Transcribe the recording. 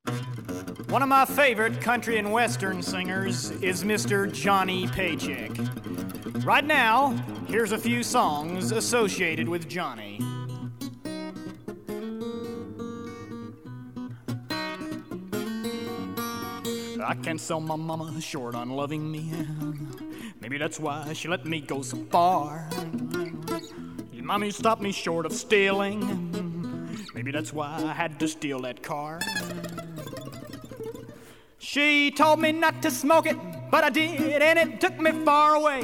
One of my favorite country and western singers is Mr. Johnny Paycheck. Right now, here's a few songs associated with Johnny. I can't sell my mama short on loving me. Maybe that's why she let me go so far. Mommy stopped me short of stealing. Maybe that's why I had to steal that car. She told me not to smoke it, but I did, and it took me far away.